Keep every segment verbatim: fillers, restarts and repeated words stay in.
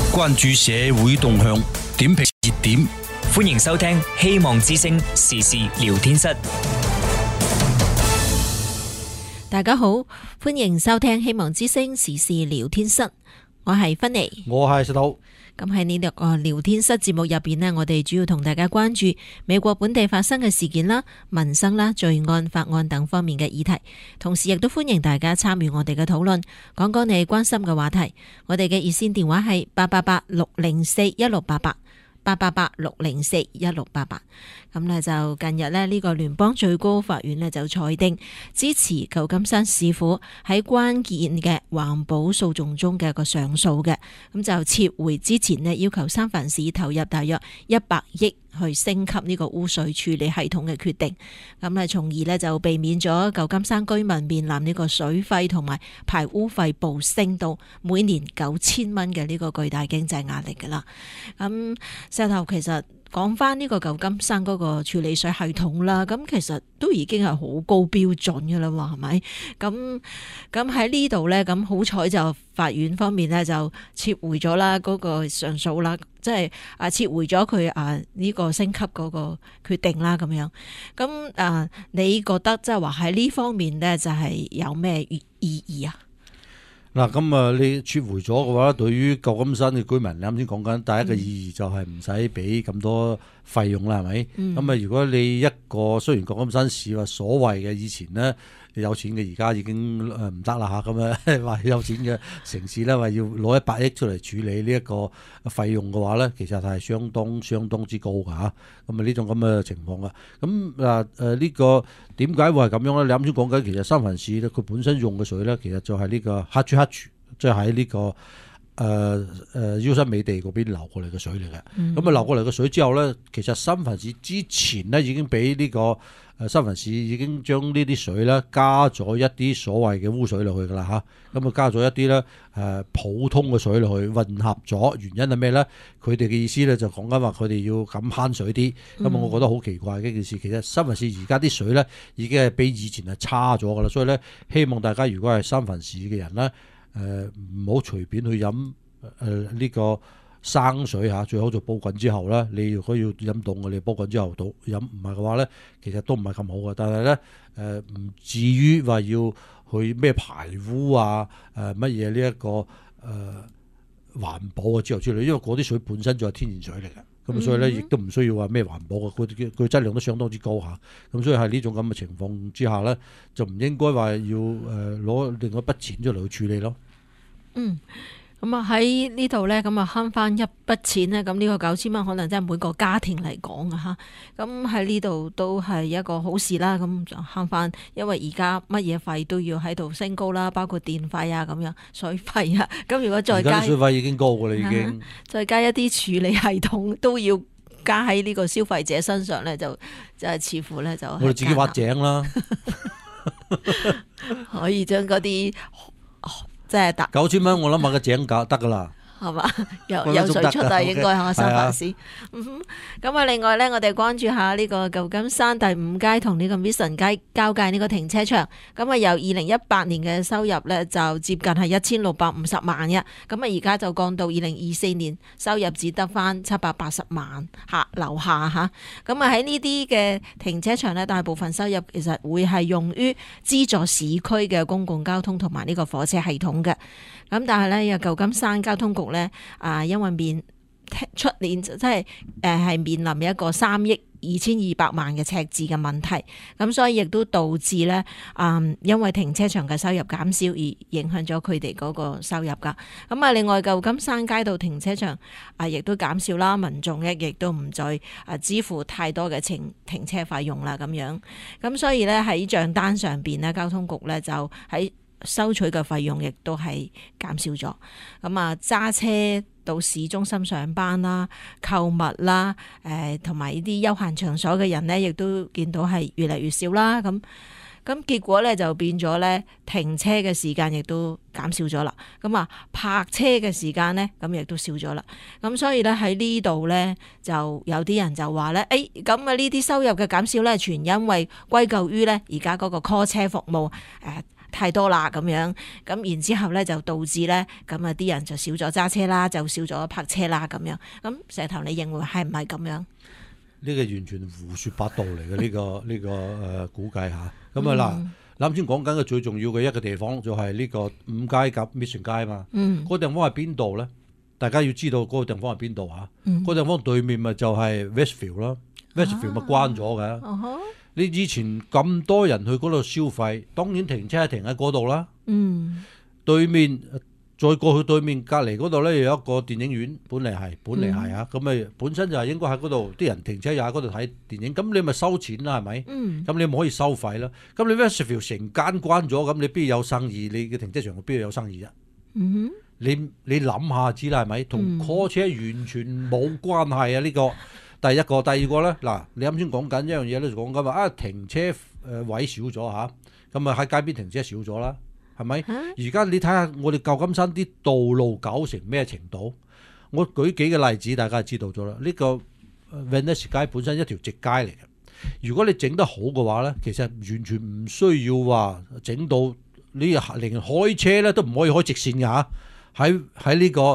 關注社會動向，點評熱點。 歡迎收聽希望之聲時事聊天室。 大家好，歡迎收聽希望之聲時事聊天室，我係芬妮， 我係石頭。 咁喺呢個聊天室節目入邊呢，我哋主要同大家關注美國本地發生嘅事件啦、民生啦、罪案、法案等方面嘅議題，同時亦都歡迎大家參與我哋嘅討論，講講你關心嘅話題。我哋嘅熱線電話係八八八六零四一六八八。八八八六零四一六八八。咁呢就近日呢，呢個聯邦最高法院呢就裁定支持舊金山市府喺關鍵嘅環保訴訟中嘅一個上訴嘅，咁就撤回之前呢要求三藩市投入大約一百億去升級呢個污水處理系統嘅決定，咁呢從而呢就避免咗舊金山居民面臨呢個水費同埋排污費暴升到每年九千蚊嘅呢個巨大經濟壓力噶啦。咁石頭其實講翻呢個舊金山嗰個處理水系統啦，咁其實都已經係好高標準嘅啦嘛，係咪？咁咁喺呢度呢，咁好彩就法院方面呢，就撤回咗啦嗰個上訴啦，即係啊撤回咗佢啊呢個升級嗰個決定啦咁樣。咁啊，你覺得即係話喺呢方面呢，就係有咩意義啊？ 嗱，咁啊，你撤回咗嘅話，對於舊金山嘅居民，你啱先講緊第一個意義就係唔使俾咁多費用啦，係咪？咁啊、嗯，如果你一個雖然舊金山市話所謂嘅以前呢，有錢嘅，而家已經誒唔得啦嚇，咁啊話有錢嘅城市咧話要攞一百億出嚟處理呢一個費用嘅話咧，其實係相當相當之高㗎嚇。咁啊呢種咁嘅情況啊，咁嗱誒呢個點解會係咁樣咧？你啱先講緊其實三藩市咧，佢本身用嘅水咧，其實就係呢個黑珠黑珠，即係喺呢個誒誒優勝美地嗰邊流過嚟嘅水嚟嘅。咁啊、嗯、流過嚟嘅水之後咧，其實三藩市之前咧已經俾呢、這個。誒三藩市已經將呢啲水咧加咗一啲所謂嘅污水落去㗎啦嚇，咁啊加咗一啲咧誒普通嘅水落去混合咗，原因係咩咧？佢哋嘅意思咧就講緊話佢哋要咁慳水啲，咁啊、嗯、我覺得好奇怪嘅一件事。其實三藩市而家啲水咧已經係比以前係差咗㗎啦，所以咧希望大家如果係三藩市嘅人咧誒唔好隨便去飲誒呢個生水嚇，最好就煲滾之後咧，你如果要飲凍嘅，你煲滾之後倒飲，唔係嘅話咧，其實都唔係咁好嘅。但係咧誒唔至於話要去咩排污啊誒乜嘢呢一個誒、呃、環保啊之後之類，因為嗰啲水本身就係天然水嚟嘅，咁、嗯、所以咧亦都唔需要話咩環保嘅，佢佢質量都相當之高嚇。咁所以喺呢種咁嘅情況之下咧，就唔應該話要誒攞另外一筆錢出嚟去處理咯。 嗯。咁啊喺呢度呢，咁啊慳翻一筆錢呢。咁呢個九千蚊可能真係每個家庭嚟講啊嚇，咁喺呢度都係一個好事啦。咁就慳翻，因為而家乜嘢費都要喺度升高啦，包括電費啊咁樣、水費啊。咁如果再加， 水費已經高㗎啦，已經、啊、 再加一啲處理系統都要加喺呢個消費者身上呢，就就係似乎呢，就我哋自己挖井啦， 可以將嗰啲。即係九千蚊，我諗下個井搞得噶啦， 係嘛？有有水出啊，應該係三藩市。咁啊，另外咧，我哋關注下呢個舊金山第五街同呢個 Mission 街交界呢個停車場。咁啊，由二零一八年嘅收入咧就接近係一千六百五十萬嘅，咁啊而家就降到二零二四年收入只得翻七百八十萬下樓下嚇。咁啊喺呢啲嘅停車場咧，大部分收入其實會係用於資助市區嘅公共交通同埋呢個火車系統嘅。咁但係咧，有舊金山交通局咧啊，因為面出年即係誒係面臨一個三億二千二百萬嘅赤字嘅問題，咁所以亦都導致咧啊，因為停車場嘅收入減少而影響咗佢哋嗰個收入噶。咁啊，另外舊金山街道停車場啊，亦都減少啦，民眾咧亦都唔再啊支付太多嘅停停車費用啦，咁樣。咁所以咧喺賬單上邊咧，交通局咧就喺收取嘅費用亦都係減少咗，咁啊揸車到市中心上班啦、購物啦、誒同埋呢啲休閒場所嘅人咧，亦都見到係越嚟越少啦。咁咁結果咧就變咗咧停車嘅時間亦都減少咗啦。咁啊泊車嘅時間咧咁亦都少咗啦。咁所以咧喺呢度咧就有啲人就話咧，誒咁啊呢啲收入嘅減少咧，全因為歸咎於咧而家嗰個 call 車服務誒。 太多啦咁樣，咁然之後咧就導致咧咁啊啲人就少咗揸車啦，就少咗泊車啦咁樣。咁石頭你認為係唔係咁樣？ 呢個完全胡說八道嚟嘅呢個呢、這個誒、呃、估計嚇。咁啊嗱，啱先講緊嘅最重要嘅一個地方就係呢個五街及 Mission 街嘛。嗯，嗰個地方係邊度咧？大家要知道嗰個地方係邊度嚇。嗯，嗰個地方對面咪就係 Westfield 咯。Westfield 咪關咗嘅。啊、你以前咁多人去嗰度消費，當然停車係停喺嗰度啦。嗯，對面。再過去對面隔離嗰度咧，有一個電影院，本嚟係，本嚟係啊，咁咪、嗯、本身就係應該喺嗰度，啲人停車又喺嗰度睇電影，咁你咪收錢啦，係咪？咁、嗯、你唔可以收費啦。咁你 Westfield 成間關咗，咁你邊有生意？你嘅停車場邊度有生意啫？嗯、你你諗下知啦，係咪？同 call 車完全冇關係啊！呢、呢個第一個，第二個咧，嗱，你啱先講緊一樣嘢咧，就講緊話啊，停車誒位少咗嚇，咁啊喺街邊停車少咗啦。係咪？而家你睇下我哋舊金山啲道路搞成咩程度？我舉幾個例子，大家就知道咗啦。呢、這個 Venice 街本身一條直街嚟嘅，如果你整得好嘅話咧，其實完全唔需要話整到你連開車咧都唔可以開直線嘅嚇。喺喺呢個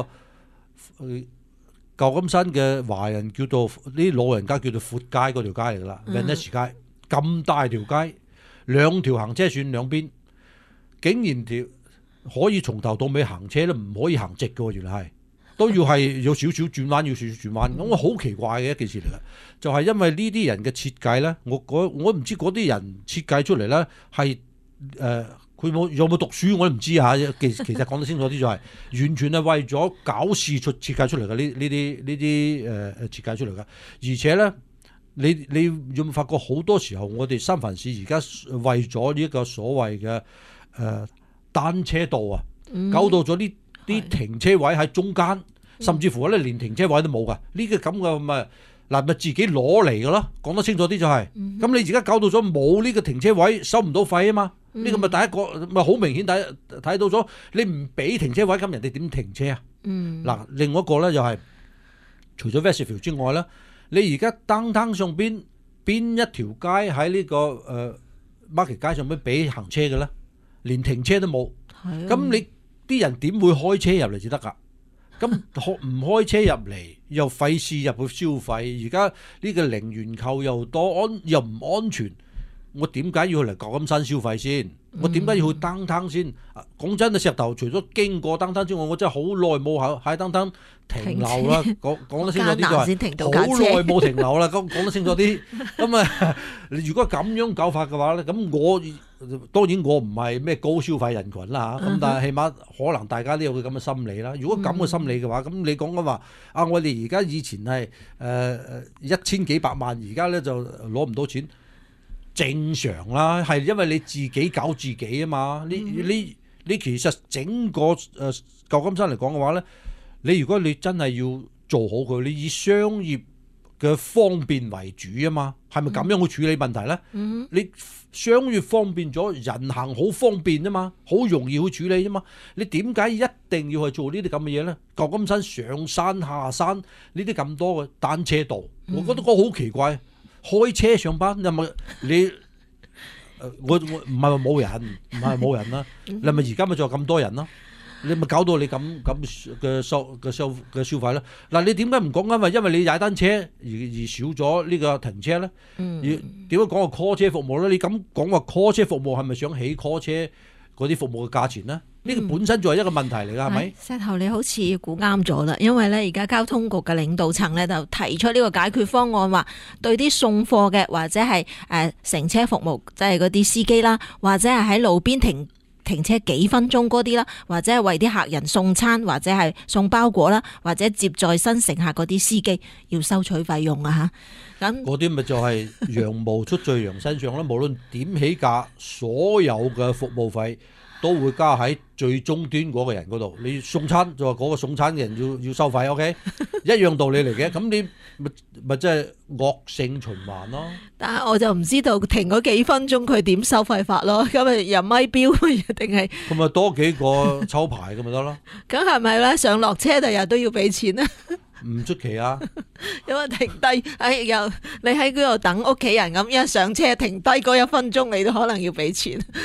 舊金山嘅華人叫做呢老人家叫做闊街嗰條街嚟㗎啦。嗯、Venice 街咁大條街，兩條行車線兩邊。竟然條可以從頭到尾行車都唔可以行直嘅喎，原來係都要係有少少轉彎，要少少轉彎。咁我好奇怪嘅一件事嚟嘅，就係、是、因為呢啲人嘅設計咧，我我唔知嗰啲人設計出嚟咧係誒佢冇有冇讀書，我都唔知嚇。其其實講得清楚啲就係、是、完全係為咗搞事出設計出嚟嘅呢呢啲呢啲誒誒設計出嚟嘅，而且咧你你有冇發覺好多時候我哋三藩市而家為咗呢一個所謂嘅誒、呃、單車道啊，搞到咗呢啲停車位喺中間，嗯、甚至乎咧連停車位都冇噶。呢、這個咁嘅咪嗱咪自己攞嚟嘅咯。講得清楚啲就係、是，咁、嗯、你而家搞到咗冇呢個停車位，收唔到費啊嘛。呢、嗯、個咪第一個咪好明顯睇睇到咗，你唔俾停車位，咁人哋點停車啊？嗱、嗯，另外一個咧就係、是、除咗 Westfield 之外咧，你而家 downtown上邊邊一條街喺呢、這個誒、呃、Market 街上邊俾行車嘅咧？連停車都冇，咁你啲人點會開車入嚟至得㗎？咁唔開車入嚟又費事入去消費，而家呢個零元購又多，安又唔安全，我點解要去嚟舊金山消費先？我點解要去downtown先？講真啊，石頭除咗經過downtown之外，我真係好耐冇喺喺downtown停留啦。講講得清楚啲就係好耐冇停留啦。講講得清楚啲，咁啊，如果咁樣搞法嘅話咧，咁我當然我唔係咩高消費人群啦嚇，咁但係起碼可能大家都有個咁嘅心理啦。如果咁嘅心理嘅話，咁你講緊話啊，我哋而家以前係誒誒一千幾百萬，而家咧就攞唔到錢。正常啦，係因為你自己搞自己啊嘛。你你你其實整個誒舊金山嚟講嘅話咧，你如果你真係要做好佢，你以商業嘅方便為主啊嘛，係咪咁樣去處理問題咧？嗯、你商業方便咗，人行好方便啊嘛，好容易去處理啫嘛。你點解一定要去做呢啲咁嘅嘢咧？舊金山上山下山呢啲咁多嘅單車道，我覺得嗰個好奇怪。開車上班，你咪你，我我唔係話冇人，唔係冇人啦。你咪而家咪仲有咁多人咯？你咪搞到你咁咁嘅收嘅收嘅消費咧？嗱，你點解唔講緊話？因為你踩單車而而少咗呢個停車咧？嗯，點解講個 call 車服務咧？你咁講話 call 車服務係咪想起 call 車嗰啲服務嘅價錢咧？呢個本身就係一個問題嚟㗎，係咪？石頭你好似估啱咗啦，因為咧而家交通局嘅領導層咧就提出呢個解決方案，話對啲送貨嘅或者係誒乘車服務，即係嗰啲司機啦，或者係喺路邊停停車幾分鐘嗰啲啦，或者係為啲客人送餐或者係送包裹啦，或者接載新乘客嗰啲司機要收取費用啊嚇！咁嗰啲咪就係羊毛出在羊身上啦，無論點起價，所有嘅服務費都會加喺最終端嗰個人嗰度。你送餐就話嗰個送餐嘅人要要收費 ，OK， 一樣道理嚟嘅。咁你咪咪即係惡性循環咯。 但係我就唔知道停嗰幾分鐘佢點收費法咯。咁咪入咪標定係？咁咪多幾個抽牌咁咪得咯。 咁係咪咧？上落車第日都要俾錢啊？ 唔出奇啊！ 因為停低，哎又你喺嗰度等屋企人咁，一上車停低嗰一分鐘，你都可能要俾錢。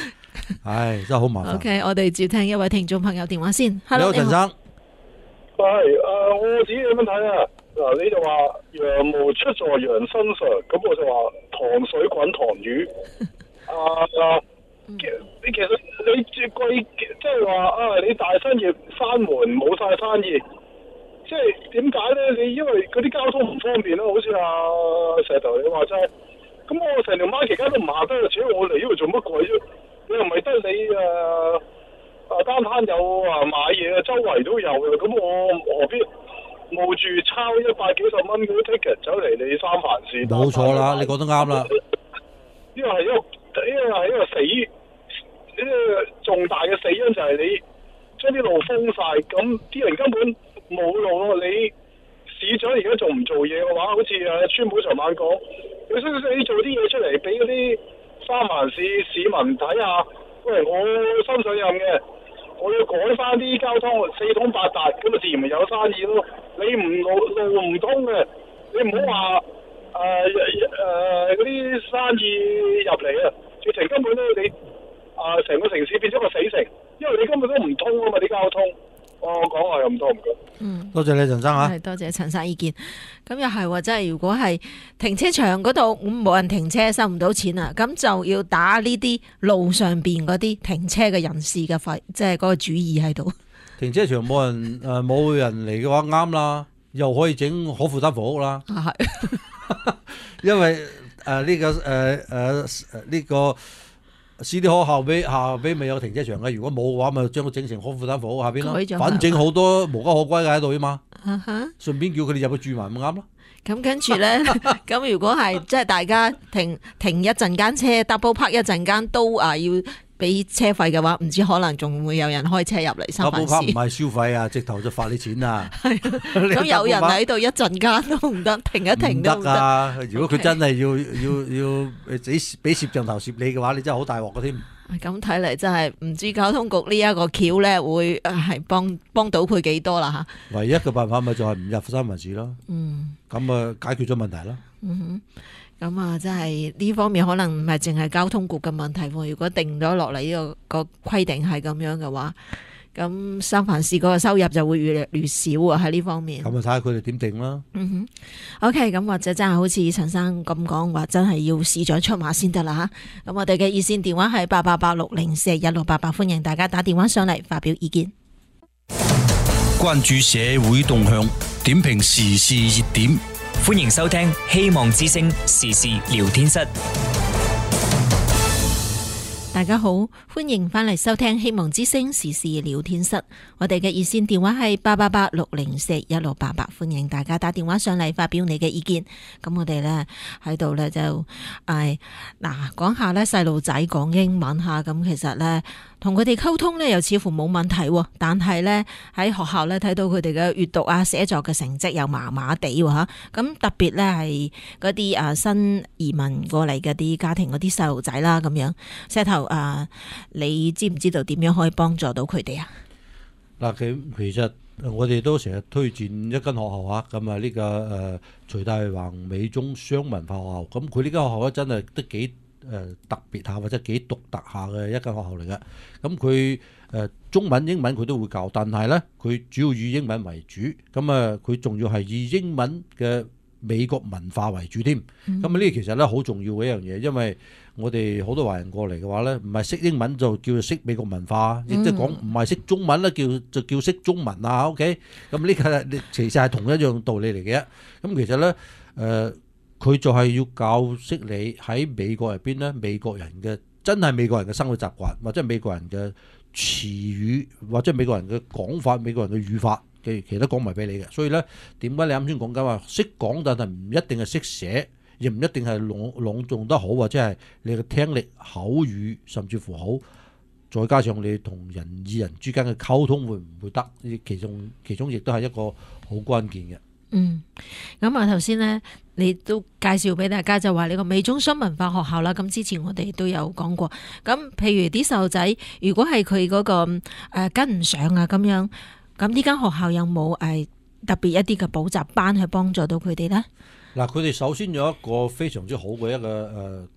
唉，真係好麻煩。 OK， 我哋接聽一位聽眾朋友電話先。 你好，陳生。 係誒，我自己點樣睇啊？嗱，你就話羊毛出在羊身上，咁我就話糖水滾糖魚。啊，你其實你最貴即係話啊，你大生意閂門冇晒生意，即係點解咧？你因為嗰啲交通唔方便咯，好似阿石頭你話齋，咁我成條馬期間都唔行得，主要我嚟呢度做乜鬼啫？你又唔係得你誒啊單攤有啊買嘢啊，周圍都有嘅，咁我何必冒住抄一百幾十蚊嗰啲 ticket 走嚟你三藩市？ 冇錯啦，你講得啱啦。 呢個係一個呢個係一個死呢個重大嘅死因，就係你將啲路封晒，咁啲人根本冇路咯。你市長而家仲唔做嘢嘅話，好似誒川普尋晚講，你識唔識你做啲嘢出嚟俾嗰啲三藩市市民睇下？喂，我新上任嘅，我要改翻啲交通四通八達，咁啊自然咪有生意咯。你唔路路唔通嘅，你唔好話誒誒嗰啲生意入嚟啊！直情根本咧你啊成、呃、個城市變咗個死城，因為你根本都唔通啊嘛啲交通。我講話又咁多唔該。 嗯， 多謝你陳生啊。 係多謝陳生意見。咁又係喎，即係如果係停車場嗰度咁冇人停車，收唔到錢啊，咁就要打呢啲路上邊嗰啲停車嘅人士嘅費，即係嗰個主意喺度。 停車場冇人誒冇人嚟嘅話啱啦，又可以整可負擔房屋啦。 啊係， 因為誒呢、呃這個誒誒誒呢個C D 可後邊下邊咪有停車場嘅，如果冇嘅話，咪將佢整成可負擔房屋下邊咯。反正好多無家可歸嘅喺度啊嘛。啊哈，順便叫佢哋入去住埋咪啱咯。 咁跟住咧，咁如果係即係大家停停一陣間車 double park 一陣間都啊要俾車費嘅話，唔知可能仲會有人開車入嚟三藩市。double park 唔係消費啊，直頭就罰你錢啊。 咁有人喺度一陣間都唔得，停一停都唔得啊！如果佢真係要要要俾俾攝像頭攝你嘅話，你真係好大鑊嘅添。 咁睇嚟真係唔知交通局呢一個橋咧會係幫幫到佢幾多啦嚇。 唯一嘅辦法咪就係唔入三藩市咯。嗯。咁啊解決咗問題啦。 嗯哼。咁啊，真係呢方面可能唔係淨係交通局嘅問題喎。如果定咗落嚟呢個個規定係咁樣嘅話，咁三藩市嗰個收入就會越嚟越少啊！喺呢方面。咁啊，睇下佢哋點定啦。 嗯哼。OK，咁或者真係好似陳生咁講話，真係要市長出馬先得啦嚇。咁我哋嘅熱線電話係八八八六零四一六八八，歡迎大家打電話上嚟發表意見。 關注社會動向，點評時事熱點。 歡迎收聽希望之聲時事聊天室。 大家好，歡迎翻嚟收聽希望之聲時事聊天室。我哋嘅熱線電話係八八八六零四一六八八，歡迎大家打電話上嚟發表你嘅意見。咁我哋咧喺度咧就誒嗱講下咧細路仔講英文吓，咁其實咧同佢哋溝通咧又似乎冇問題，但係咧喺學校咧睇到佢哋嘅閱讀啊寫作嘅成績又麻麻地吓，咁特別咧係嗰啲誒新移民過嚟嘅啲家庭嗰啲細路仔啦咁樣。石頭啊，你知唔知道點樣可以幫助到佢哋啊？ 嗱，其其實我哋都成日推薦一間學校啊，咁啊呢個誒徐大橫美中雙文化學校，咁佢呢間學校咧真係都幾誒特別下或者幾獨特下嘅一間學校嚟嘅。咁佢誒中文英文佢都會教，但係咧佢主要以英文為主，咁啊佢仲要係以英文嘅美國文化為主添。咁啊呢其實咧好重要嘅一樣嘢，因為我哋好多華人過嚟嘅話咧，唔係識英文就叫做識美國文化，亦即係講唔係識中文咧，叫就叫識中文啊。OK，咁呢個其實係同一樣道理嚟嘅。咁其實咧，誒佢就係要教識你喺美國入邊咧，美國人嘅真係美國人嘅生活習慣，或者係美國人嘅詞語，或者係美國人嘅講法、美國人嘅語法嘅，其實都講埋俾你嘅。所以咧，點解你啱先講緊話識講，但係唔一定係識寫？亦唔一定係朗朗誦得好，或者係你嘅聽力、口語甚至乎好，再加上你同人與人之間嘅溝通會唔會得？其中其中亦都係一個好關鍵嘅。 嗯，咁啊頭先呢，你都介紹俾大家就話你個美中雙文化學校啦。咁之前我哋都有講過。咁譬如啲細路仔，如果係佢嗰個誒、呃、跟唔上啊咁樣，咁呢間學校有冇誒、呃、特別一啲嘅補習班去幫助到佢哋呢？ 嗱，佢哋首先有一個非常之好嘅一個誒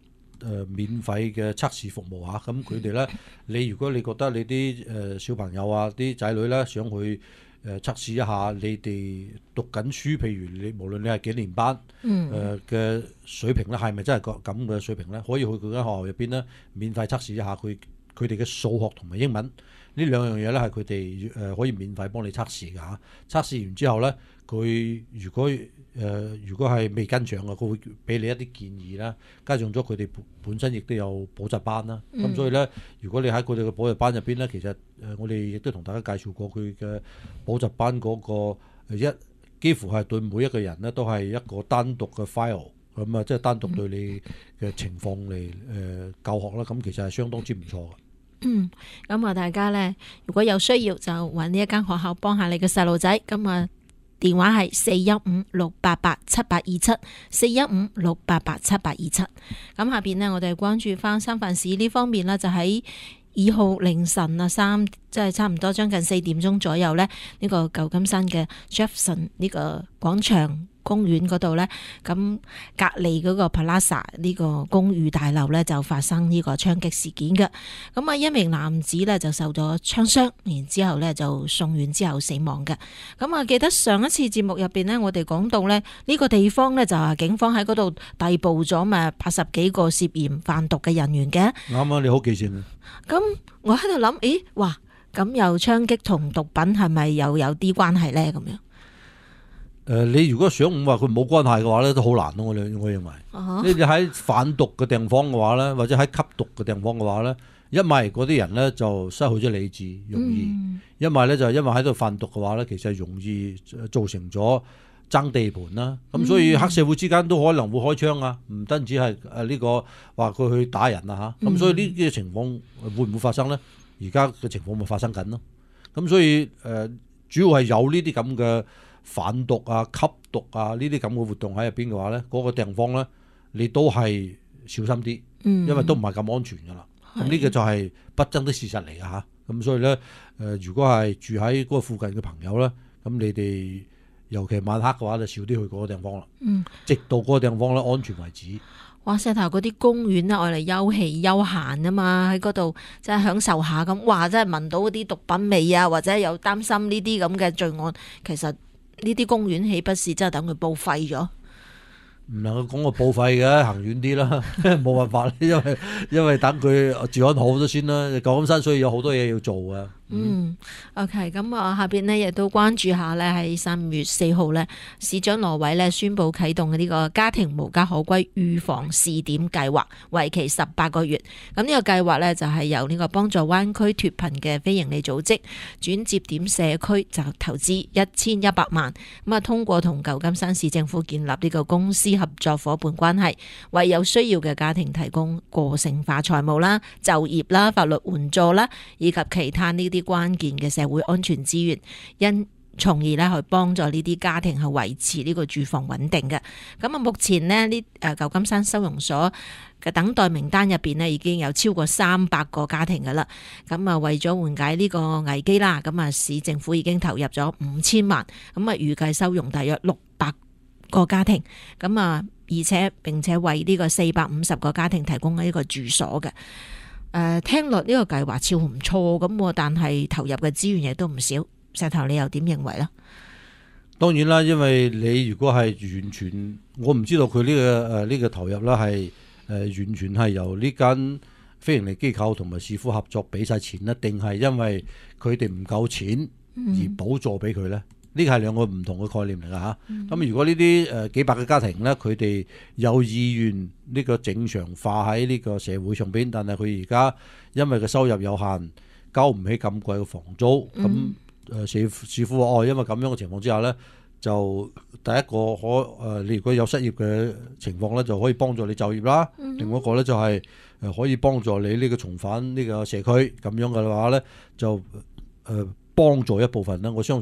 誒免費嘅測試服務嚇。咁佢哋咧，你如果你覺得你啲誒小朋友啊、啲仔女咧想去誒測試一下你哋讀緊書，譬如你無論你係幾年班，誒嘅水平咧，係咪真係個咁嘅水平咧？可以去佢間學校入邊咧，免費測試一下佢佢哋嘅數學同埋英文呢兩樣嘢咧，係佢哋誒可以免費幫你測試㗎嚇。測試完之後咧，佢如果誒、呃、如果係未跟上嘅，佢會俾你一啲建議啦。加上咗佢哋本身亦都有補習班啦，咁、嗯、所以咧，如果你喺佢哋嘅補習班入邊咧，其實誒、呃、我哋亦都同大家介紹過佢嘅補習班嗰、嗰個一幾乎係對每一個人咧都係一個單獨嘅 file， 咁啊即係單獨對你嘅情況嚟誒、呃、教學啦。咁其實係相當之唔錯嘅。 嗯，咁啊大家咧如果有需要就揾呢一間學校幫下你嘅細路仔。咁啊電話係四一五六八八七八二七，四一五六八八七八二七。咁下邊呢，我哋關注翻三藩市呢方面啦，就喺二號凌晨啊三，即係差唔多將近四點鐘左右呢，呢、呢個舊金山嘅 Jefferson 呢個廣場公園嗰度呢，咁隔離嗰個 Plaza 呢個公寓大樓呢，就發生呢個槍擊事件嘅。咁啊一名男子呢，就受咗槍傷，然之後呢就送院之後死亡嘅。咁啊記得上一次節目入邊呢，我哋講到呢，呢個地方呢，就係警方喺嗰度逮捕咗咪八十幾個涉嫌販毒嘅人員嘅。 啱啊，你好記性啊！ 咁我喺度諗，咦，哇，咁又槍擊同毒品係咪又有啲關係呢？咁樣？ 誒、呃，你如果想話佢冇關係嘅話咧，都好難咯。我我認為，你哋喺販毒嘅地方嘅話咧，或者喺吸毒嘅地方嘅話咧，一咪嗰啲人咧就失去咗理智，容易；嗯、一咪咧就係因為喺度販毒嘅話咧，其實容易造成咗爭地盤啦。咁、嗯、所以黑社會之間都可能會開槍啊，唔單止係誒呢個話佢去打人啊嚇。咁、嗯、所以呢啲情況會唔會發生咧？而家嘅情況咪發生緊咯。咁所以誒、呃，主要係有呢啲咁嘅販毒啊、吸毒啊呢啲咁嘅活動喺入邊嘅話咧，嗰、那個地方咧，你都係小心啲，嗯、因為都唔係咁安全噶啦。咁呢個就係不爭的事實嚟噶嚇。咁所以咧，誒、呃，如果係住喺嗰個附近嘅朋友咧，咁你哋尤其晚黑嘅話，就少啲去嗰個地方啦。嗯，直到嗰個地方咧安全為止。 哇！石頭嗰啲公園咧，愛嚟休憩休閒啊嘛，喺嗰度即係享受下咁。哇！真係聞到嗰啲毒品味啊，或者有擔心呢啲咁嘅罪案，其實呢啲公園豈不是真係等佢報廢咗？ 唔能夠講個報廢嘅，行遠啲啦，冇辦法，因為因為等佢治安好咗先啦。舊金山所以有好多嘢要做啊。 嗯 ，OK， 咁啊下邊呢亦都關注下呢，喺三月四號呢，市長羅偉呢宣布啟動嘅呢個家庭無家可歸預防試點計劃，為期十八個月。咁呢個計劃呢，就係由呢個幫助灣區脫貧嘅非營利組織轉接點社區就投資一千一百萬，咁啊通過同舊金山市政府建立呢個公司合作伙伴關係，為有需要嘅家庭提供個性化財務啦、就業啦、法律援助啦，以及其他呢啲關鍵嘅社會安全資源，因從而咧去幫助呢啲家庭去維持呢個住房穩定嘅。咁啊，目前呢，呢誒舊金山收容所嘅等待名單入邊呢，已經有超過三百個家庭噶啦。咁啊，為咗緩解呢個危機啦，咁啊市政府已經投入咗五千萬，咁啊預計收容大約六百個家庭。咁啊，而且並且為呢個四百五十個家庭提供呢個住所嘅。誒、呃，聽落呢個計劃超唔錯咁，但係投入嘅資源亦都唔少。石頭，你又點認為呢？ 當然啦，因為你如果係完全，我唔知道佢呢、這個誒呢、呃這個投入啦，係誒、呃、完全係由呢間非營利機構同埋市府合作俾晒錢咧，定係因為佢哋唔夠錢而補助俾佢呢？嗯呢個係兩個唔同嘅概念嚟㗎嚇。咁、嗯、如果呢啲誒幾百個家庭咧，佢哋有意願呢個正常化喺呢個社會上邊，但係佢而家因為個收入有限，交唔起咁貴嘅房租，咁誒市市府話哦，因為咁樣嘅情況之下咧，就第一個可誒、呃，你如果有失業嘅情況咧，就可以幫助你就業啦。嗯、另外一個咧就係誒可以幫助你呢個重返呢個社區，咁樣嘅話咧就誒。呃幫助一部分咧，我相信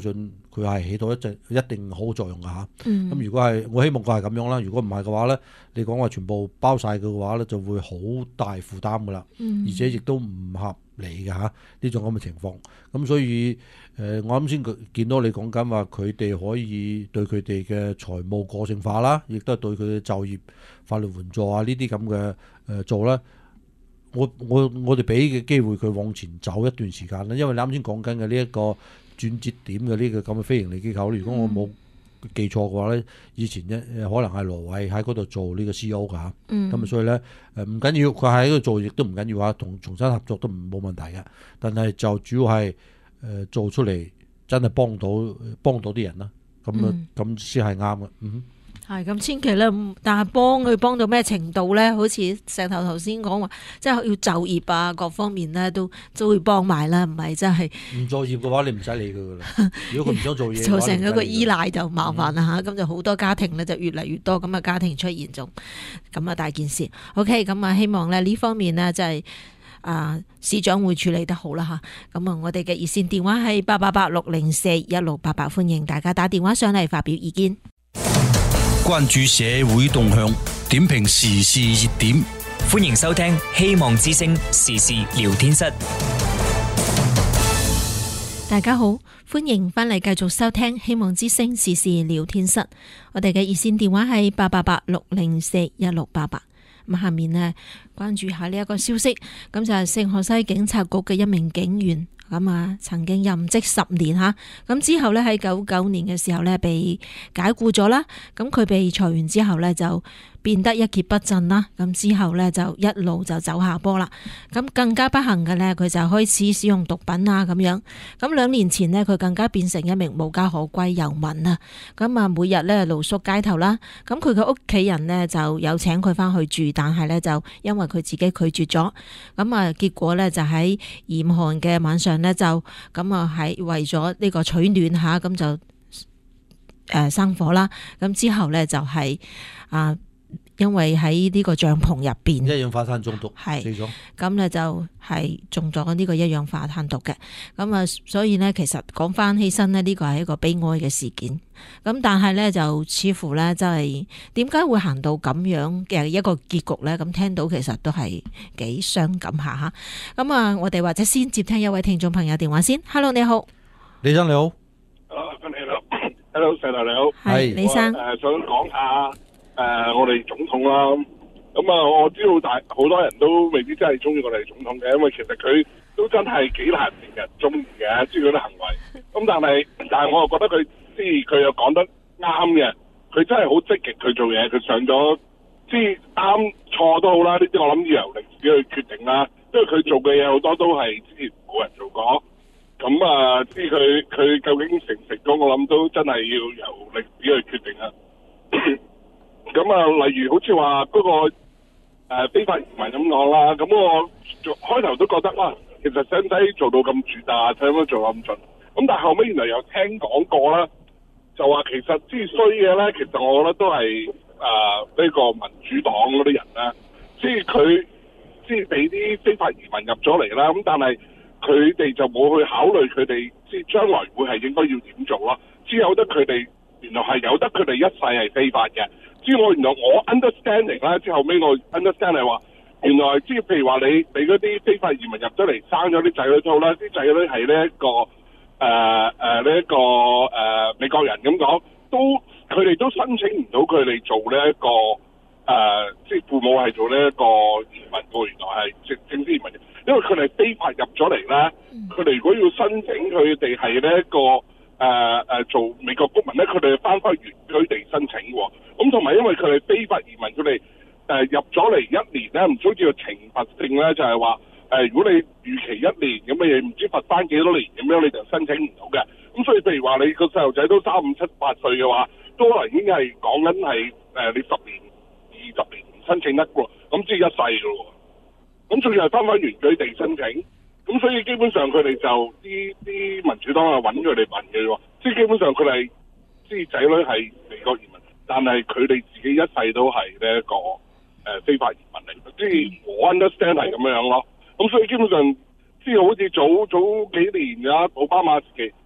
佢係起到一定一定好作用㗎嚇。咁、 嗯、 如果係我希望佢係咁樣啦，如果唔係嘅話咧，你講話全部包晒嘅話咧，就會好大負擔㗎啦， 嗯、 而且亦都唔合理嘅嚇呢種咁嘅情況。咁所以誒、呃，我啱先見到你講緊話，佢哋可以對佢哋嘅財務個性化啦，亦都係對佢嘅就業法律援助啊呢啲咁嘅誒做啦。我我我哋俾嘅機會佢往前走一段時間啦，因為你啱先講緊嘅呢一個轉折點嘅呢個咁嘅非盈利機構，如果我冇記錯嘅話咧，以前一可能係羅偉喺嗰度做呢個 C E O 㗎嚇，咁、嗯、啊所以咧誒唔緊要，佢喺嗰度做亦都唔緊要啊，同重新合作都冇問題嘅，但係就主要係誒、呃、做出嚟真係幫到幫到啲人啦，咁啊咁先係啱嘅，嗯。 係咁，千祈咧，但係幫佢幫到咩程度咧？好似石頭頭先講話，即係要就業啊，各方面咧都都會幫埋啦，唔係真係唔就業嘅話，你唔使理佢噶啦。如果佢唔想做嘢， 造成一個依賴就麻煩啦嚇。咁、嗯、就好多家庭咧就越嚟越多咁嘅家庭出現咗，咁啊大件事。OK，咁啊希望咧呢方面呢，就係、是、啊市長會處理得好啦嚇。咁啊，我哋嘅熱線電話係八八八六零四一六八八，歡迎大家打電話上嚟發表意見。 關注社會動向，點評時事熱點， 歡迎收聽希望之聲時事聊天室。 大家好，歡迎翻嚟繼續收聽希望之聲時事聊天室。我哋嘅熱線電話係八八八六零四一六八八。咁下面呢，關注下呢一個消息，咁就係聖荷西警察局嘅一名警員。咁啊，曾經任職十年吓，咁之後咧喺九九年嘅時候咧被解雇咗啦。咁佢被裁員之後咧就變得一蹶不振啦。咁之後咧就一路就走下坡啦。咁更加不幸嘅咧，佢就開始使用毒品啊咁樣。咁兩年前呢，佢更加變成一名無家可歸遊民啊。咁啊，每日咧露宿街頭啦。咁佢嘅屋企人呢，就有請佢翻去住，但係咧就因為佢自己拒絕咗。咁啊，結果咧就喺嚴寒嘅晚上咧就咁啊，係為咗呢個取暖下，咁就誒生火啦。咁之後咧就係啊，因為喺呢個帳篷入邊一氧化碳中毒， 係死咗。 咁咧就係中咗呢個一氧化碳毒嘅。咁啊，所以咧其實講翻起身呢，呢個係一個悲哀嘅事件。咁但係咧就似乎咧就係點解會行到咁樣嘅一個結局咧？咁聽到其實都係幾傷感下吓。咁啊，我哋或者先接聽一位聽眾朋友電話先。Hello， 你好， 李生你好。 啊，你好 ，Hello， 石頭你好。 係李生。 誒、呃，想講下誒、呃，我哋總統啦。咁啊，我知道大好多人都未必真係中意我哋總統嘅，因為其實佢都真係幾難令人中意嘅，知佢啲行為。咁但係，但係我又覺得佢。即係佢又講得啱嘅，佢真係好積極去做嘢。佢上咗，即係啱錯都好啦，呢啲我諗要由歷史去決定啦。因為佢做嘅嘢好多都係之前冇人做過。咁啊，即係佢佢究竟成唔成功，我諗都真係要由歷史去決定啦。咁啊，例如好似話嗰個、呃、非法移民咁講啦，咁我做開頭都覺得哇，其實使唔使做到咁絕大，使唔使做咁盡？咁但係後尾原來又聽講過啦。就話其實之衰嘅咧，其實我覺得都係誒呢個民主黨嗰啲人咧，即係佢即係俾啲非法移民入咗嚟啦。咁但係佢哋就冇去考慮佢哋即係將來會係應該要點做咯。只有得佢哋原來係有得佢哋一世係非法嘅。之我原來我 understanding 啦，之後尾我 understand 係話原來即係譬如話你俾嗰啲非法移民入咗嚟生咗啲仔女都好啦，啲仔女係呢一個。誒誒呢一個誒、呃、美國人咁講，都佢哋都申請唔到佢哋做呢、這、一個誒、呃，即係父母係做呢一個移民嘅，原來係正正式移民，因為佢哋非法入咗嚟咧，佢哋如果要申請佢哋係呢一個誒誒、呃、做美國公民咧，佢哋翻返原居地申請喎。咁同埋因為佢哋非法移民，佢哋誒入咗嚟一年咧，唔需要懲罰性咧，就係話。誒，如果你逾期一年咁嘅嘢，唔知罰翻幾多年咁樣，你就申請唔到嘅。咁所以譬如話你個細路仔都三五七八歲嘅話，都可能已經係講緊係誒你十年、二十年唔申請得喎，咁即係一世嘅喎。咁仲要係翻返原居地申請，咁所以基本上佢哋就啲啲民主黨係揾佢哋問嘅喎，即係基本上佢哋即係仔女係美國移民，但係佢哋自己一世都係呢一個誒、呃、非法移民嚟，即係我 understand 係咁樣咯。咁所以基本上，即係好似早早幾年啊，奧巴馬時期，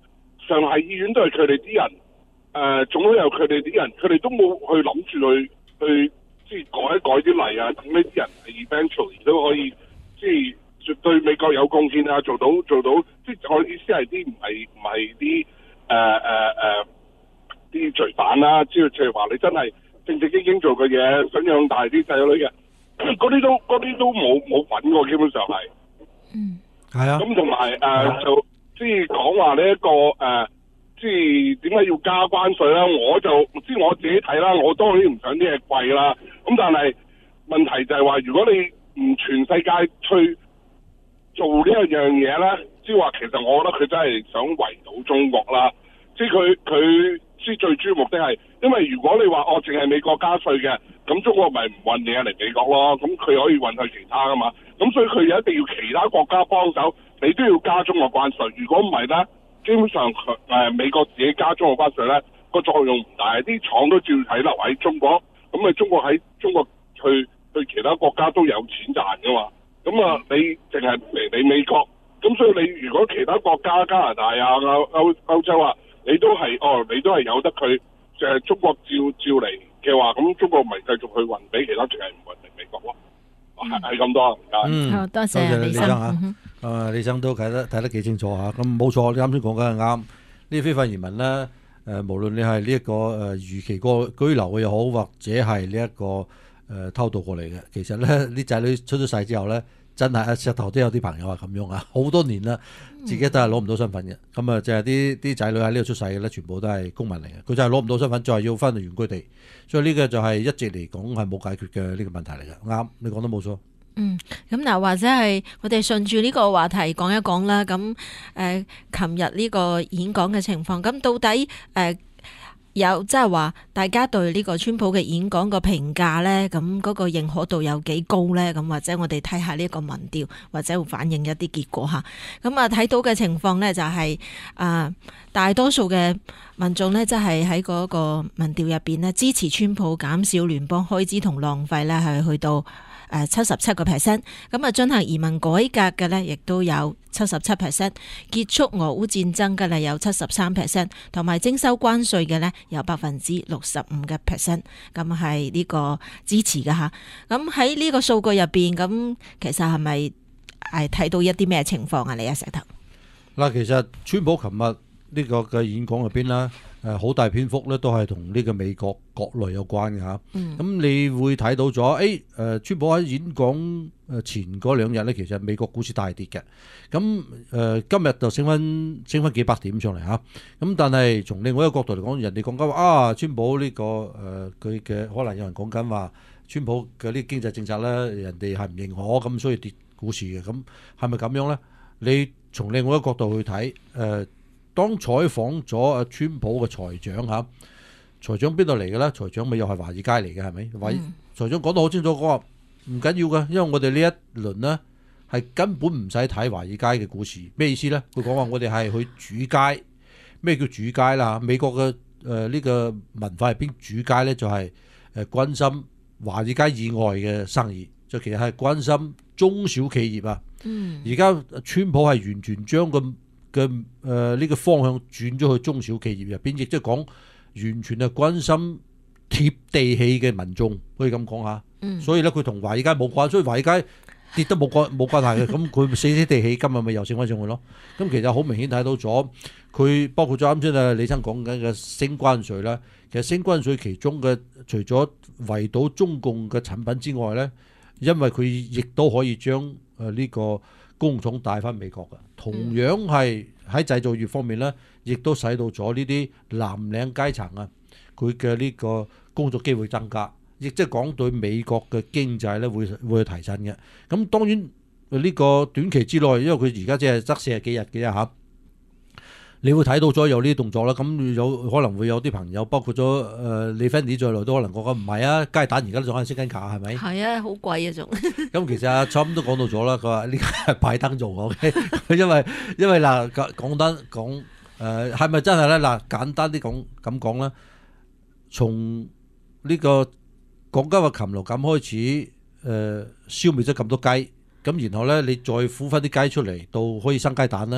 上下議院都係佢哋啲人，誒、呃、總統有佢哋啲人，佢哋都冇去諗住去去即係改一改啲例啊，咁呢啲人係 eventually 都可以即係絕對美國有貢獻啊，做到做到，即係我意思係啲唔係唔係啲誒誒誒啲罪犯啦，即係譬如話你真係正正經經做嘅嘢，想養大啲仔女嘅，嗰啲都嗰啲都冇冇份過，基本上係。 嗯， 係啊。 咁同埋誒就即係講話呢一個誒、呃，即係點解要加關稅啦？我就即係我自己睇啦，我當然唔想啲嘢貴啦。咁但係問題就係話，如果你唔全世界去做呢一樣嘢咧，即係話其實我覺得佢真係想圍堵中國啦。即係佢佢即係最主要目的係，因為如果你話哦，淨係美國加稅嘅，咁中國咪唔運你嚟美國咯，咁佢可以運去其他噶嘛。咁所以佢一定要其他國家幫手，你都要加中國關稅。如果唔係咧，基本上誒、呃、美國自己加中國關稅咧，個作用唔大，啲廠都照睇留喺中國。咁啊，中國喺中國去去其他國家都有錢賺噶嘛。咁啊，你淨係嚟你美國，咁所以你如果其他國家加拿大啊、歐歐歐洲啊，你都係哦，你都係有得佢就係中國照照嚟嘅話，咁中國咪繼續去運俾其他，淨係唔運嚟美國咯。係係咁多，唔該。 嗯，好多謝李生嚇。 誒，李生都睇得睇得幾清楚嚇。咁冇錯，你啱先講緊係啱。呢啲非法移民咧，誒，無論你係呢一個誒預期過居留嘅又好，或者係呢一個誒偷渡過嚟嘅，其實咧啲仔女出咗世之後咧，真係石頭都有啲朋友係咁樣啊，好多年啦，自己都係攞唔到身份嘅。咁啊，就係啲啲仔女喺呢度出世嘅咧，全部都係公民嚟嘅。佢就係攞唔到身份，再係要翻去原居地。所以呢個就係一直嚟講係冇解決嘅呢個問題嚟嘅。啱，你講得冇錯。 嗯，咁嗱，或者係我哋順住呢個話題講一講啦。咁誒，琴日呢個演講嘅情況，咁到底誒、呃、有即係話大家對呢個川普嘅演講個評價咧，咁嗰個認可度有幾高咧？咁或者我哋睇下呢個民調，或者會反映一啲結果嚇。咁啊，睇到嘅情況咧就係、是、啊、呃，大多數嘅民眾咧，即係喺嗰個民調入邊咧，支持川普減少聯邦開支同浪費咧，係去到誒七十七個 percent， 咁啊進行移民改革嘅咧，亦都有七十七 percent， 結束俄烏戰爭嘅咧有七十三 percent， 同埋徵收關稅嘅咧有百分之六十五嘅 percent， 咁係呢個支持嘅嚇。咁喺呢個數據入邊，咁其實係咪係睇到一啲咩情況啊？你啊石頭嗱，其實川普琴日呢個嘅演講入邊啦。誒好大篇幅咧，都係同呢個美國國內有關嘅嚇。咁、嗯、你會睇到咗，誒誒，川普喺演講誒前嗰兩日咧，其實美國股市大跌嘅。咁誒、呃、今日就升翻升翻幾百點上嚟嚇。咁但係從另外一個角度嚟講，人哋講緊話啊，川普呢、這個誒佢嘅可能有人講緊話，川普嘅啲經濟政策咧，人哋係唔認可，咁所以跌股市嘅。咁係咪咁樣咧？你從另外一個角度去睇誒？呃當採訪咗阿川普嘅財長嚇，財長邊度嚟嘅咧？財長咪又係華爾街嚟嘅係咪？華、嗯、財長講得好清楚，講話唔緊要嘅，因為我哋呢一輪呢係根本唔使睇華爾街嘅股市。咩意思咧？佢講話我哋係去主街。咩叫主街啦？美國嘅誒呢個文化入邊主街咧就係誒關心華爾街以外嘅生意，就其實係關心中小企業啊。而家、嗯、川普係完全將個嘅誒呢個方向轉咗去中小企業入邊，亦即係講完全係關心貼地氣嘅民眾，可以咁講下。嗯、所以咧，佢同華爾街冇關，所以華爾街跌得冇關冇關係嘅。咁佢死死地氣，今日咪又升翻上去咯。咁其實好明顯睇到咗，佢包括咗啱先啊李生講緊嘅升關稅啦。其實升關稅其中嘅除咗圍堵中共嘅產品之外咧，因為佢亦都可以將誒呢個工廠帶翻美國嘅，同樣係喺製造業方面咧，亦都使到咗呢啲藍領階層啊，佢嘅呢個工作機會增加，亦即係講對美國嘅經濟咧會會提振嘅。咁當然呢個短期之內，因為佢而家只係得四十幾日嘅啫嚇。你會睇到咗有呢啲動作啦，咁有可能會有啲朋友，包括咗誒李芬迪在內都可能講緊唔係啊，雞蛋而家都仲喺升緊價係咪？係啊，好貴啊仲。 咁其實阿 Trump 都講到咗啦，佢話呢個係拜登做嘅，因為因為嗱講單講誒係咪真係咧？嗱簡單啲講咁講啦，從呢個國家嘅禽流感開始誒、呃、消滅咗咁多雞，咁然後咧你再孵翻啲雞出嚟到可以生雞蛋咧。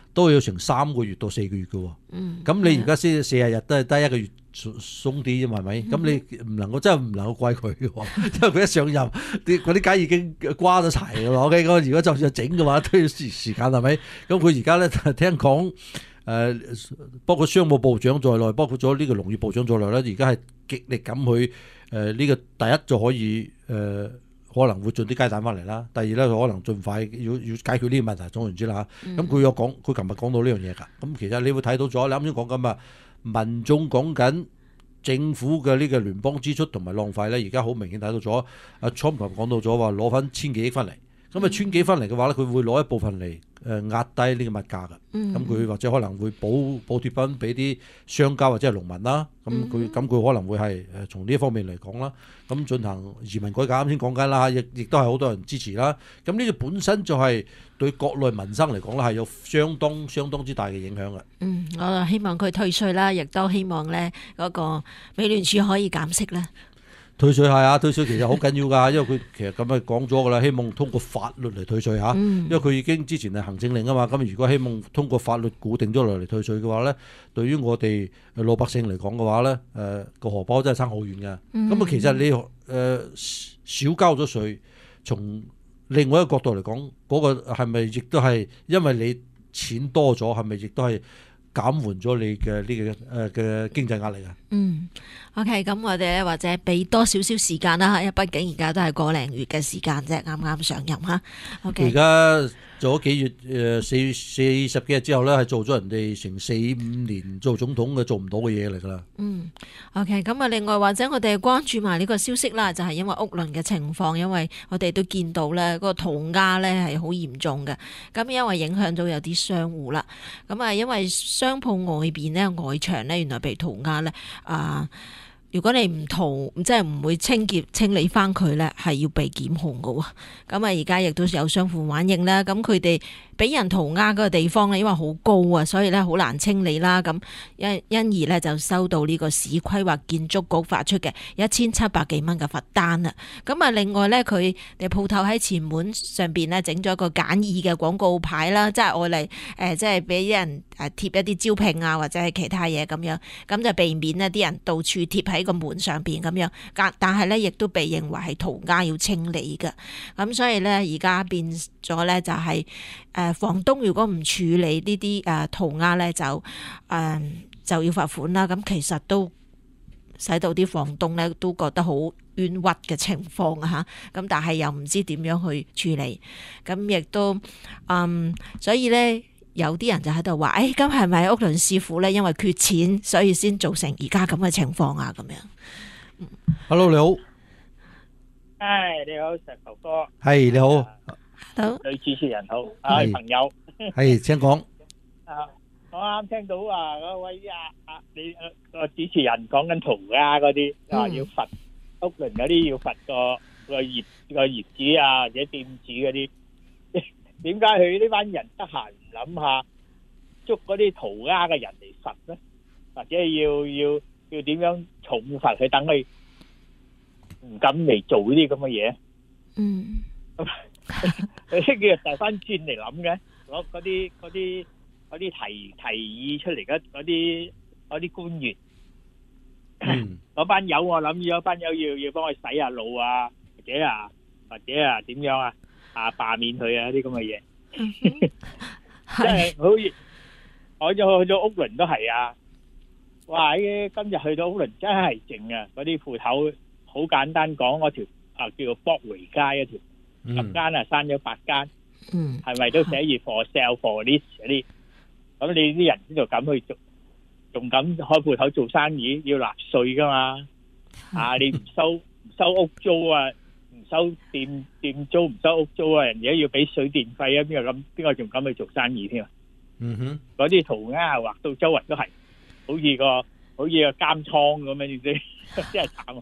都要成三個月到四個月嘅喎。 嗯， 咁你而家先四十日都係得一個月鬆啲啫嘛，係咪？咁你唔能夠真係唔能夠怪佢嘅喎，因為佢一上任啲嗰啲雞已經瓜咗柴嘅喎。OK，咁如果就算整嘅話都要時時間係咪？咁佢而家咧聽講誒，包括商務部長在內，包括咗呢個農業部長在內咧，而家係極力咁去誒呢個第一就可以誒。呃可能會進啲雞蛋翻嚟啦。第二咧，佢可能盡快要要解決呢個問題，總言之啦嚇。咁佢有講，佢琴日講到呢樣嘢㗎。咁其實你會睇到咗，你啱先講緊啊，民眾講緊政府嘅呢個聯邦支出同埋浪費咧，而家好明顯睇到咗。阿 Trump 琴日講到咗話攞翻千幾億翻嚟，咁啊千幾翻嚟嘅話咧，佢會攞一部分嚟誒壓低呢個物價㗎。咁佢或者可能會補補貼翻俾啲商家或者係農民啦。咁佢咁佢可能會係誒從呢一方面嚟講啦。咁進行移民改革，啱先講緊啦，亦亦都係好多人支持啦。咁呢個本身就係對國內民生嚟講啦，係有相當相當之大嘅影響嘅。 嗯，我希望佢退稅啦，亦都希望咧嗰個美聯儲可以減息咧。 退稅係啊，退稅其實好緊要㗎，因為佢其實咁啊講咗㗎啦，希望通過法律嚟退稅嚇。 嗯、 因為佢已經之前係行政令啊嘛，咁如果希望通過法律固定咗落嚟退稅嘅話咧，對於我哋老百姓嚟講嘅話咧，誒、呃、個荷包真係差好遠㗎。咁啊、嗯，其實你誒、呃、少交咗稅，從另外一個角度嚟講，嗰、那個係咪亦都係因為你錢多咗，係咪亦都係減緩咗你嘅呢個誒嘅經濟壓力啊？嗯。 OK，咁我哋咧或者俾多少少時間啦，因為畢竟而家都係個零月嘅時間啫，啱啱上任嚇。OK， 而家做咗幾月誒四四十幾日之後咧，係做咗人哋成四五年做總統嘅做唔到嘅嘢嚟㗎啦。 嗯，OK，咁啊，另外或者我哋關注埋呢個消息啦，就係因為屋崙嘅情況，因為我哋都見到咧嗰個塗鴉咧係好嚴重嘅，咁因為影響到有啲商戶啦，咁啊因為商鋪外邊咧外牆咧原來被塗鴉咧啊。如果你唔塗，即係唔會清潔清理翻佢咧，係要被檢控㗎喎。咁啊，而家亦都有商戶反映啦。咁佢哋俾人塗鴉嗰個地方咧，因為好高啊，所以咧好難清理啦。咁因因而咧就收到呢個市規劃建築局發出嘅一千七百幾蚊嘅罰單啦。咁啊，另外咧佢哋鋪頭喺前門上邊咧整咗一個簡易嘅廣告牌啦，即係愛嚟誒，即係俾人誒貼一啲招聘啊，或者係其他嘢咁樣，咁就避免呢啲人到處貼喺喺個門上邊咁樣，但但係咧亦都被認為係塗鴉要清理嘅，咁所以咧而家變咗咧就係、是、誒、呃、房東如果唔處理呢啲誒塗鴉咧就誒、呃、就要罰款啦。咁其實都使到啲房東咧都覺得好冤屈嘅情況啊吓，咁但係又唔知點樣去處理，咁亦都嗯所以咧。有啲人就喺度話，誒，咁係咪屋崙師傅咧？因為缺錢，所以先造成而家咁嘅情況啊？咁樣。 Hello， 你好。 誒，你好，石頭哥。 係你好。 好。 女主持人好，啊朋友。 係，請講。 啊，我啱聽到啊，嗰位啊啊，你個主持人講緊塗鴉嗰啲，話要罰屋崙嗰啲，要罰個個業個業主啊，或者店主嗰啲。點解佢呢班人得閒唔諗下捉嗰啲塗鴉嘅人嚟罰咧？或者要要要點樣重罰佢，等佢唔敢嚟做呢啲咁嘅嘢？嗯，佢叫掉翻轉嚟諗嘅，攞嗰啲嗰啲嗰啲提提議出嚟嘅嗰啲嗰啲官員，嗰班友我諗住嗰班友要要幫佢洗下腦啊，或者啊或者啊點樣啊？啊！罷免佢啊！啲咁嘅嘢，即係好似我去咗屋崙都係啊！哇！今日去到屋崙真係靜啊！嗰啲鋪頭好簡單講，嗰條啊叫做博維街一條十間啊，閂咗八間，係咪都寫住 for sale for lease 嗰啲？咁你啲人邊度敢去做？仲敢開鋪頭做生意？要納稅噶嘛？啊！你唔收唔收屋租啊？唔收店店租，唔收屋租啊！人哋要俾水電費啊！邊個咁？邊個仲敢去做生意添啊？嗯哼，嗰啲塗鴉畫到周圍都係，好似個好似個監倉咁樣，你知真係慘。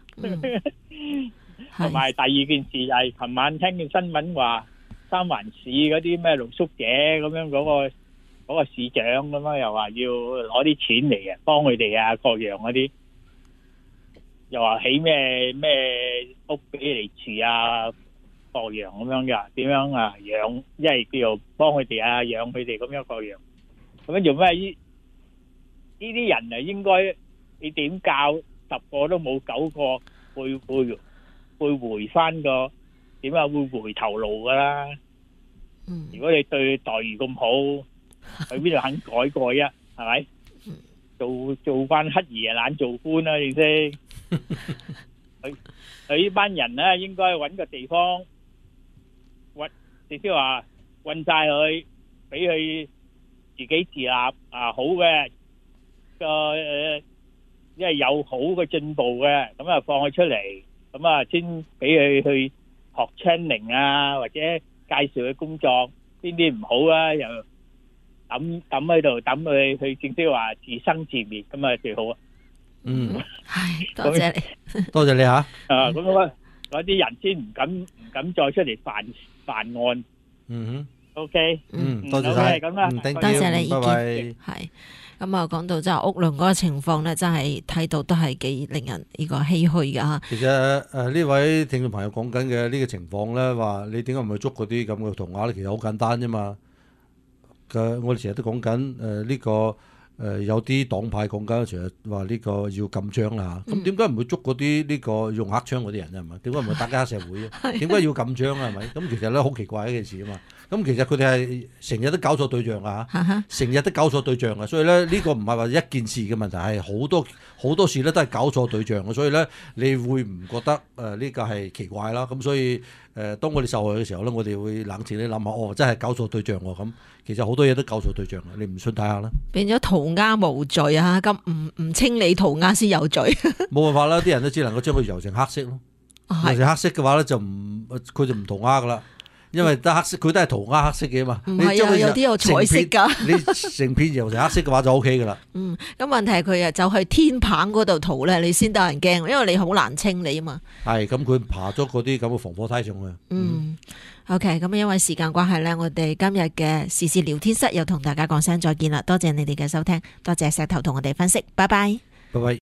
同埋第二件事就係，琴晚聽見新聞話，三環市嗰啲咩露宿者咁樣嗰個嗰個市長咁樣又話要攞啲錢嚟嘅，幫佢哋啊各樣嗰啲。又話起咩咩屋俾你哋住啊， 各樣咁樣嘅，點樣啊養，即係叫做幫佢哋啊養佢哋咁樣各樣。咁樣做咩？呢呢啲人啊，應該你點教十個都冇九個會會會回翻個點啊？會回頭路噶啦。 嗯， 如果你對待遇咁好，去邊度肯改過呀？係咪？做做翻乞兒啊，懶做官啦，你識？佢佢呢班人咧，應該揾個地方，揾即係話運晒佢，俾佢自己自立啊，好嘅個誒，因為有好嘅進步嘅，咁啊放佢出嚟，咁啊先俾佢去學 training 啊，或者介紹佢工作，邊啲唔好啊，又抌抌喺度，抌佢去，正式話自生自滅，咁啊最好啊！ 嗯， 係多謝你， 多謝你吓。 啊，咁嗰嗰啲人先唔敢唔敢再出嚟犯犯案。 嗯哼 OK， 嗯，多謝晒， 咁啦， 嗯，thank you， 多謝你意見。 拜拜。 係咁啊，講到真係屋倫嗰個情況咧，真係睇到都係幾令人呢個唏噓㗎嚇。 其實誒呢位聽眾朋友講緊嘅呢個情況咧，話你點解唔去捉嗰啲咁嘅塗鴉咧？其實好簡單啫嘛。嘅我哋成日都講緊誒呢個。誒有啲黨派講緊，成日話呢個要禁槍啦嚇，咁點解唔會捉嗰啲呢個用黑槍嗰啲人啊？係咪？點解唔會打家社會啊？點解要禁槍啊？係咪？咁其實咧好奇怪一件事啊嘛。咁其實佢哋係成日都搞錯對象啊嚇，成日都搞錯對象啊。所以咧呢個唔係話一件事嘅問題，係好多好多事咧都係搞錯對象嘅。所以咧你會唔覺得誒呢個係奇怪啦？咁所以誒當我哋受害嘅時候咧，我哋會冷靜啲諗下，哦真係搞錯對象喎咁。其實好多嘢都搞錯對象嘅，你唔信睇下啦。變咗塗鴉無罪啊！咁唔唔清理塗鴉先有罪。 冇辦法啦，啲人都只能夠將佢油成黑色咯。油成黑色嘅話咧，就唔佢就唔塗鴉噶啦，因為得黑色，佢都係塗鴉黑色嘅嘛。 唔係啊，有啲有彩色㗎。 你成片油成黑色嘅話就 O K 噶啦。 嗯，咁問題係佢啊就去天棚嗰度塗咧，你先得人驚，因為你好難清理啊嘛。 係咁，佢爬咗嗰啲咁嘅防火梯上去。 嗯。OK，咁因為時間關係咧，我哋今日嘅時事聊天室又同大家講聲再見啦，多謝你哋嘅收聽，多謝石頭同我哋分析，拜拜， 拜拜。